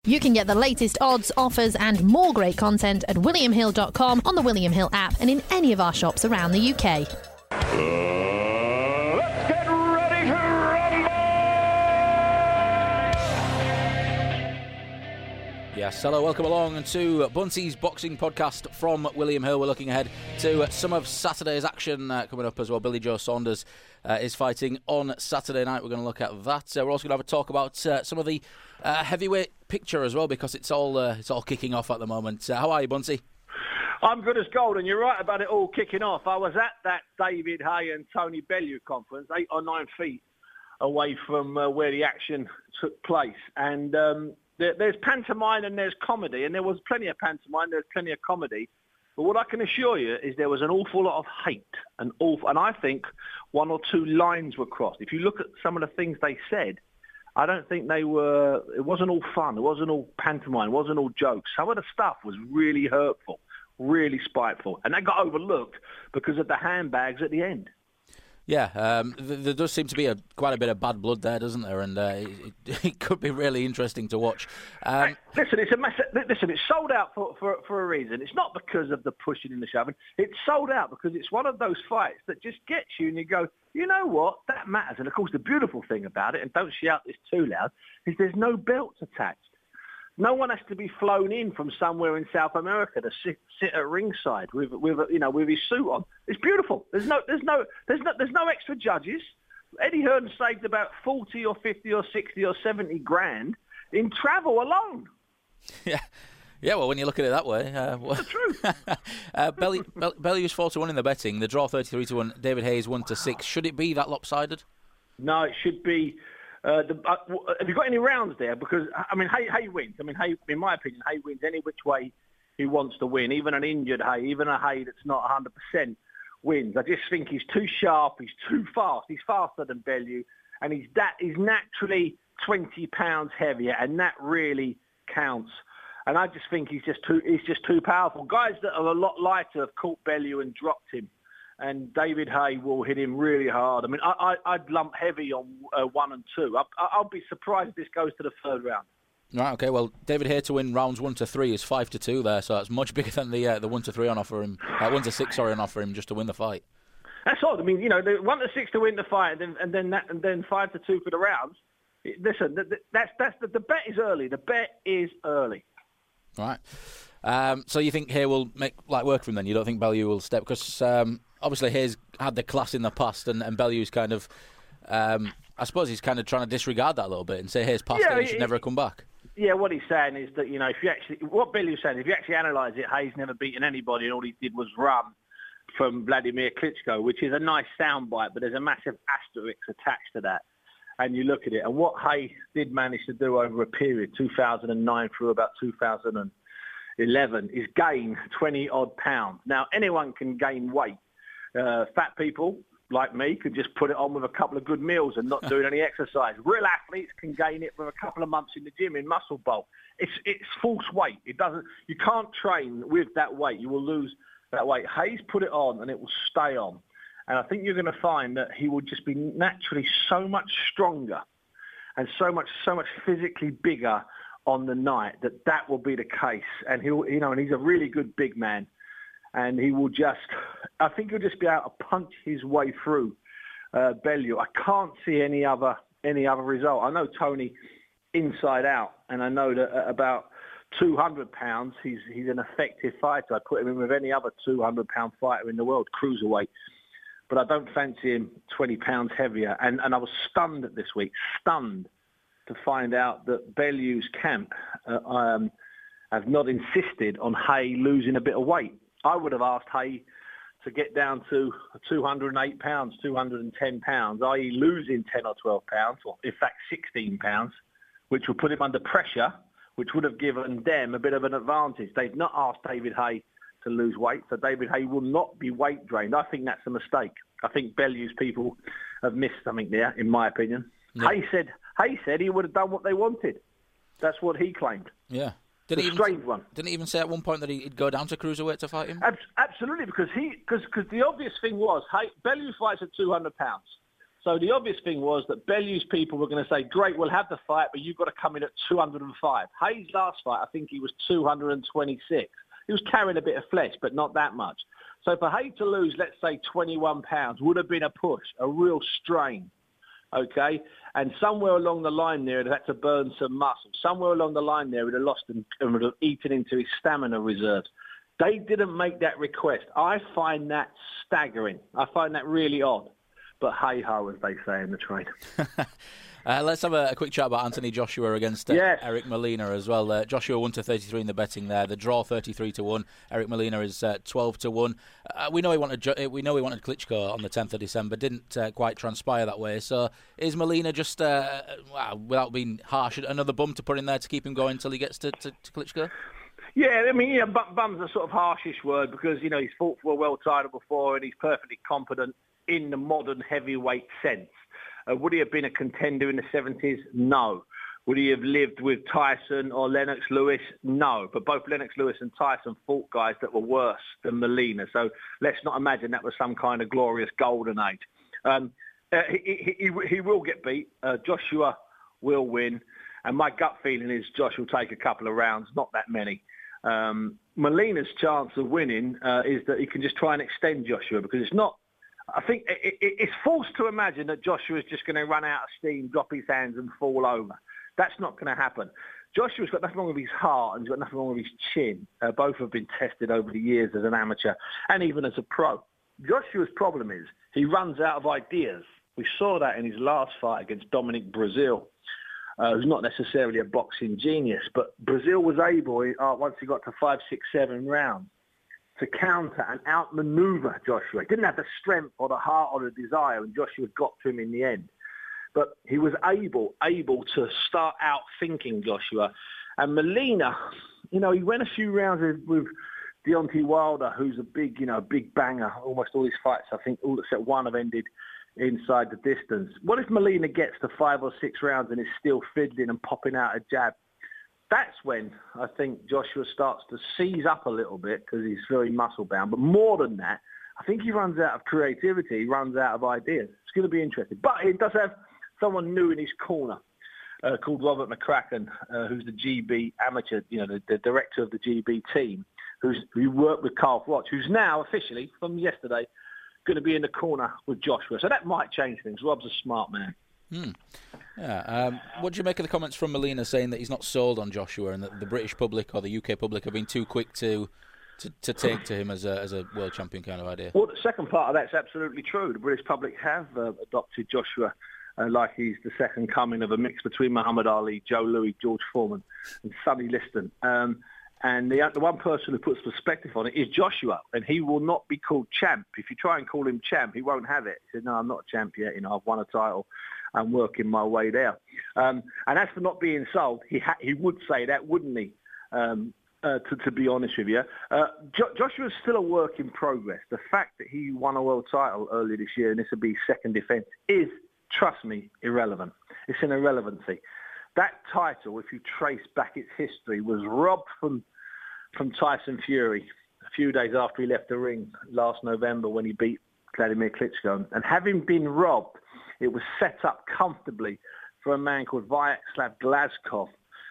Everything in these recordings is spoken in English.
You can get the latest odds, offers and more great content at williamhill.com, on the William Hill app and in any of our shops around the UK. Let's get ready to rumble! Yes, hello, welcome along to Bunty's Boxing Podcast from William Hill. We're looking ahead to some of Saturday's action coming up as well. Billy Joe Saunders is fighting on Saturday night. We're going to look at that. We're also going to have a talk about some of the heavyweight picture as well, because it's all kicking off at the moment. How are you, Bunty? I'm good as gold, and you're right about it all kicking off. I was at that David Haye and Tony Bellew conference, 8 or 9 feet away from where the action took place. And there's pantomime and there's comedy, and there was plenty of pantomime, there's plenty of comedy. But what I can assure you is there was an awful lot of hate, and I think 1 or 2 lines were crossed. If you look at some of the things they said, I don't think it wasn't all fun, it wasn't all pantomime, it wasn't all jokes. Some of the stuff was really hurtful, really spiteful, and that got overlooked because of the handbags at the end. Yeah, there does seem to be quite a bit of bad blood there, doesn't there? And it could be really interesting to watch. Listen, it's sold out for a reason. It's not because of the pushing and the shoving. It's sold out because it's one of those fights that just gets you and you go, you know what, that matters. And of course, the beautiful thing about it, and don't shout this too loud, is there's no belts attached. No one has to be flown in from somewhere in South America to sit at ringside with his suit on. It's beautiful. There's no extra judges. Eddie Hearn saved about 40 or 50 or 60 or 70 grand in travel alone. Yeah. Yeah, well, when you look at it that way, It's the truth. Bellew is 4-1 in the betting. The draw 33-1. David Haye 1-6. Should it be that lopsided? No, it should be. Have you got any rounds there? Because Haye wins. Haye, in my opinion, Haye wins any which way he wants to win. Even an injured Haye, even a Haye that's not 100% wins. I just think he's too sharp. He's too fast. He's faster than Bellew, and he's naturally 20 pounds heavier, and that really counts. And I just think he's just too powerful. Guys that are a lot lighter have caught Bellew and dropped him. And David Haye will hit him really hard. I'd lump heavy on 1 and 2. I'll be surprised if this goes to the 3rd round. Right, okay. Well, David Haye to win rounds 1 to 3 is 5-2 there, so that's much bigger than the 1 to 3 on offer him. 1 to 6, sorry, on offer him just to win the fight. That's odd. The 1 to 6 to win the fight, and then 5 to 2 for the rounds. Listen, the bet is early. The bet is early. Right. So you think Haye will make light work for him then? You don't think Bellew will step? Because obviously Haye's had the class in the past, and Bellew's kind of, I suppose he's kind of trying to disregard that a little bit and say Haye's past it, he should never come back. Yeah, what he's saying is that, what Bellew's saying, if you actually analyse it, Haye's never beaten anybody, and all he did was run from Vladimir Klitschko, which is a nice soundbite, but there's a massive asterisk attached to that. And you look at it, and what Haye did manage to do over a period, 2009 through about 2011, is gain 20-odd pounds. Now, anyone can gain weight. Fat people, like me, could just put it on with a couple of good meals and not doing any exercise. Real athletes can gain it with a couple of months in the gym in muscle bulk. It's false weight. You can't train with that weight. You will lose that weight. Haye's put it on, and it will stay on. And I think you're going to find that he will just be naturally so much stronger and so much physically bigger on the night that will be the case. And and he's a really good big man, and I think he'll just be able to punch his way through Bellew. I can't see any other result. I know Tony inside out, and I know that at about 200 pounds, he's an effective fighter. I'd put him in with any other 200-pound fighter in the world, cruiserweight. But I don't fancy him 20 pounds heavier. And I was stunned this week, to find out that Bellew's camp have not insisted on Haye losing a bit of weight. I would have asked Haye to get down to 208 pounds, 210 pounds, i.e. losing 10 or 12 pounds, or in fact 16 pounds, which would put him under pressure, which would have given them a bit of an advantage. They've not asked David Haye to lose weight, so David Haye will not be weight drained. I think that's a mistake. I think Bellew's people have missed something there, in my opinion. Yeah. Haye said he would have done what they wanted. That's what he claimed. Yeah. Strange one. Didn't he even say at one point that he'd go down to cruiserweight to fight him? Absolutely, because the obvious thing was, Bellew fights at 200 pounds. So the obvious thing was that Bellew's people were going to say, great, we'll have the fight, but you've got to come in at 205. Hayes' last fight, I think he was 226. He was carrying a bit of flesh, but not that much. So for Hayes to lose, let's say 21 pounds, would have been a push, a real strain. Okay, and somewhere along the line there, he'd had to burn some muscle. Somewhere along the line there, he'd have lost and would have eaten into his stamina reserves. They didn't make that request. I find that staggering. I find that really odd. But hey-ho, as they say in the trade. Let's have a quick chat about Anthony Joshua against Eric Molina as well. Joshua 1-33 in the betting there. The draw 33-1. Eric Molina is 12-1. We know he wanted Klitschko on the 10th of December. Didn't quite transpire that way. So is Molina just, without being harsh, another bum to put in there to keep him going until he gets to Klitschko? Yeah, I mean, bum's a sort of harshish word because, he's fought for a world title before and he's perfectly competent in the modern heavyweight sense. Would he have been a contender in the 70s? No. Would he have lived with Tyson or Lennox Lewis? No. But both Lennox Lewis and Tyson fought guys that were worse than Molina. So let's not imagine that was some kind of glorious golden age. He will get beat. Joshua will win. And my gut feeling is Josh will take a couple of rounds, not that many. Molina's chance of winning is that he can just try and extend Joshua because it's not... I think it's false to imagine that Joshua is just going to run out of steam, drop his hands and fall over. That's not going to happen. Joshua's got nothing wrong with his heart and he's got nothing wrong with his chin. Both have been tested over the years as an amateur and even as a pro. Joshua's problem is he runs out of ideas. We saw that in his last fight against Dominic Brazil, who's not necessarily a boxing genius, but Brazil was able, once he got to 5, 6, 7 rounds, to counter and outmaneuver Joshua. He didn't have the strength or the heart or the desire, and Joshua got to him in the end. But he was able to start out thinking Joshua. And Molina, he went a few rounds with Deontay Wilder, who's a big banger. Almost all his fights, I think, all except one have ended inside the distance. What if Molina gets to 5 or 6 rounds and is still fiddling and popping out a jab? That's when I think Joshua starts to seize up a little bit because he's very muscle-bound. But more than that, I think he runs out of creativity. He runs out of ideas. It's going to be interesting. But he does have someone new in his corner called Robert McCracken, who's the GB amateur, the director of the GB team, who worked with Carl Froch, who's now officially, from yesterday, going to be in the corner with Joshua. So that might change things. Rob's a smart man. Yeah. What do you make of the comments from Molina saying that he's not sold on Joshua and that the British public or the UK public have been too quick to take to him as a world champion kind of idea? Well, the second part of that's absolutely true. The British public have adopted Joshua like he's the second coming of a mix between Muhammad Ali, Joe Louis, George Foreman and Sonny Liston. And the one person who puts perspective on it is Joshua, and he will not be called champ. If you try and call him champ, he won't have it. He said, no, I'm not champ yet. I've won a title. I'm working my way there. And as for not being sold, he would say that, wouldn't he? To be honest with you. Joshua's still a work in progress. The fact that he won a world title earlier this year, and this will be his second defence, is, trust me, irrelevant. It's an irrelevancy. That title, if you trace back its history, was robbed from Tyson Fury a few days after he left the ring last November when he beat Vladimir Klitschko. And having been robbed, it was set up comfortably for a man called Vyacheslav Glazkov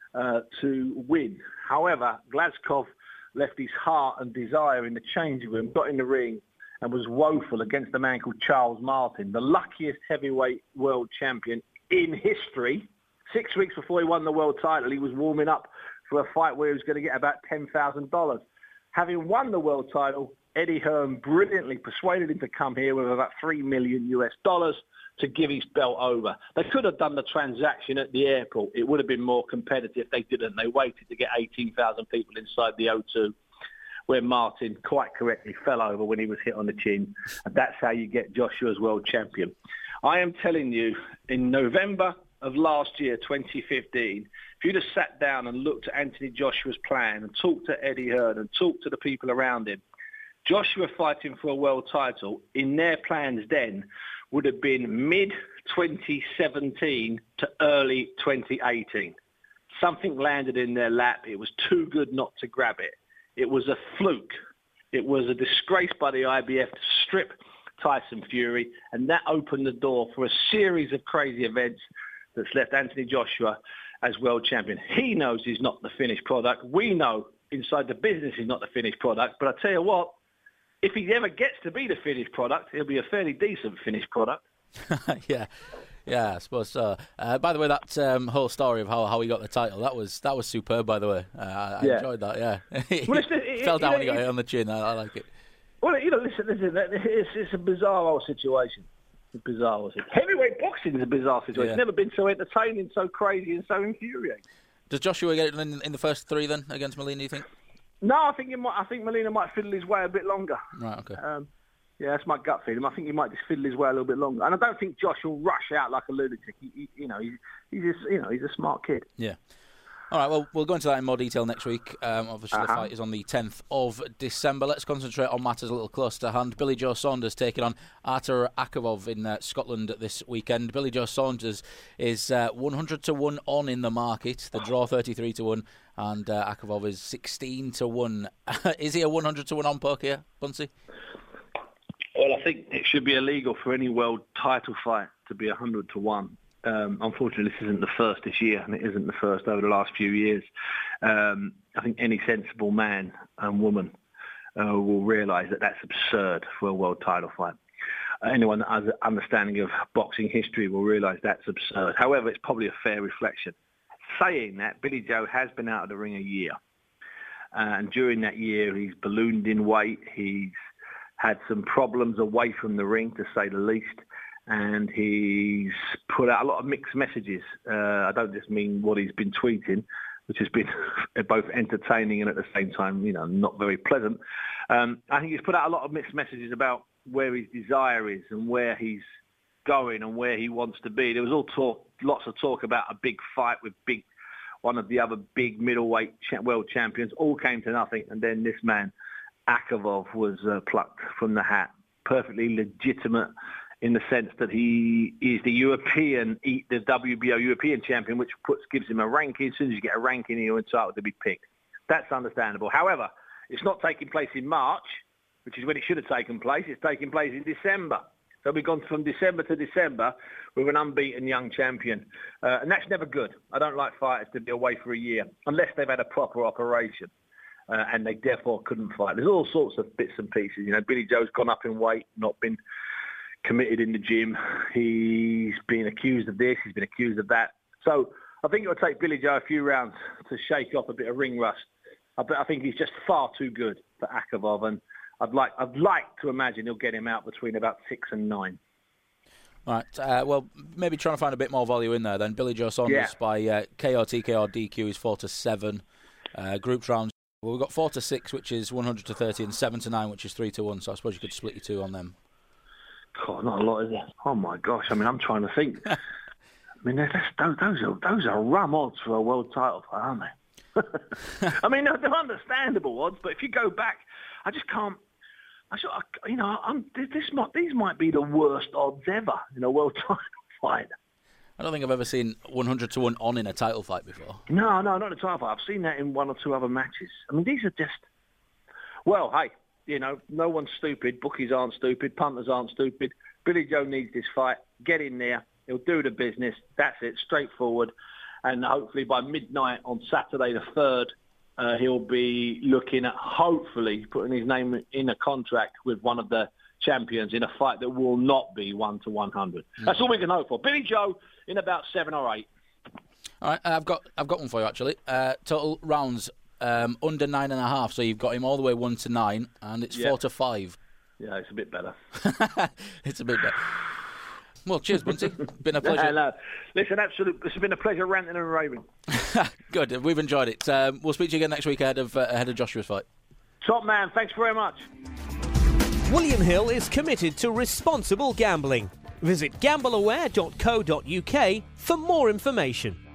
to win. However, Glazkov left his heart and desire in the changing room, got in the ring, and was woeful against a man called Charles Martin, the luckiest heavyweight world champion in history. 6 weeks before he won the world title, he was warming up for a fight where he was going to get about $10,000. Having won the world title, Eddie Hearn brilliantly persuaded him to come here with about $3 million to give his belt over. They could have done the transaction at the airport. It would have been more competitive. They didn't. They waited to get 18,000 people inside the O2, where Martin quite correctly fell over when he was hit on the chin. And that's how you get Joshua's world champion. I am telling you, in November of last year, 2015, if you'd have sat down and looked at Anthony Joshua's plan and talked to Eddie Hearn and talked to the people around him, Joshua fighting for a world title in their plans then would have been mid-2017 to early 2018. Something landed in their lap. It was too good not to grab it. It was a fluke. It was a disgrace by the IBF to strip Tyson Fury, and that opened the door for a series of crazy events that's left Anthony Joshua as world champion. He knows he's not the finished product. We know inside the business he's not the finished product. But I tell you what, if he ever gets to be the finished product, he'll be a fairly decent finished product. Yeah, I suppose so. By the way, that whole story of how he got the title, that was superb, by the way. I enjoyed that, yeah. Well, he fell down when he got hit on the chin. I like it. Well, listen, it's a bizarre situation. Heavyweight boxing is a bizarre situation. Yeah. It's never been so entertaining, so crazy, and so infuriating. Does Joshua get it in the first 3 then against Molina, do you think? No, I think Molina might fiddle his way a bit longer. Right, okay. Yeah, that's my gut feeling. I think he might just fiddle his way a little bit longer, and I don't think Josh will rush out like a lunatic. He's a smart kid. Yeah. All right, well, we'll go into that in more detail next week. Obviously, the fight is on the 10th of December. Let's concentrate on matters a little closer to hand. Billy Joe Saunders taking on Artur Akhvov in Scotland this weekend. Billy Joe Saunders is 100-1 on in the market. The draw 33-1, and Akhvov is 16-1. Is he a 100-1 on poker here, Bunsey? Well, I think it should be illegal for any world title fight to be 100-1. Unfortunately, this isn't the first this year, and it isn't the first over the last few years. I think any sensible man and woman will realise that that's absurd for a world title fight. Anyone that has an understanding of boxing history will realise that's absurd. However, it's probably a fair reflection. Saying that, Billy Joe has been out of the ring a year. And during that year, he's ballooned in weight. He's had some problems away from the ring, to say the least. And he's put out a lot of mixed messages. I don't just mean what he's been tweeting, which has been both entertaining and at the same time, not very pleasant. I think he's put out a lot of mixed messages about where his desire is and where he's going and where he wants to be. There was lots of talk about a big fight with one of the other big middleweight world champions. All came to nothing. And then this man, Akhvov, was plucked from the hat. Perfectly legitimate, in the sense that he is the WBO European champion, which gives him a ranking. As soon as you get a ranking, you're entitled to be picked. That's understandable. However, it's not taking place in March, which is when it should have taken place. It's taking place in December. So we've gone from December to December with an unbeaten young champion. And that's never good. I don't like fighters to be away for a year, unless they've had a proper operation. And they therefore couldn't fight. There's all sorts of bits and pieces. Billy Joe's gone up in weight, not been committed in the gym. He's been accused of this, he's been accused of that. So I think it will take Billy Joe a few rounds to shake off a bit of ring rust. I think he's just far too good for Akhvov, and I'd like to imagine he'll get him out between about 6 and 9. All right, well, maybe trying to find a bit more value in there then. Billy Joe Saunders by KO, TKO, DQ is 4-7. Group rounds, well, we've got 4-6, which is 100-30, and 7-9, which is 3-1. So I suppose you could split your two on them. God, not a lot, is there? Oh my gosh! I mean, I'm trying to think. I mean, those are rum odds for a world title fight, aren't they? I mean, they're understandable odds, but if you go back, I just can't. These might be the worst odds ever in a world title fight. I don't think I've ever seen 100-1 on in a title fight before. No, not in a title fight. I've seen that in 1 or 2 other matches. I mean, these are just. Well, hey. No one's stupid. Bookies aren't stupid. Punters aren't stupid. Billy Joe needs this fight. Get in there. He'll do the business. That's it. Straightforward. And hopefully by midnight on Saturday the 3rd, he'll be looking at hopefully putting his name in a contract with one of the champions in a fight that will not be 1-100. That's all we can hope for. Billy Joe in about 7 or 8. All right, I've got one for you actually. Total rounds. Under 9.5, so you've got him all the way 1-9, and it's 4-5. Yeah, it's a bit better. It's a bit better. Well, cheers, Bunty. Been a pleasure. No. Listen, absolutely, it's been a pleasure ranting and raving. Good, we've enjoyed it. We'll speak to you again next week ahead of Joshua's fight. Top man, thanks very much. William Hill is committed to responsible gambling. Visit gambleaware.co.uk for more information.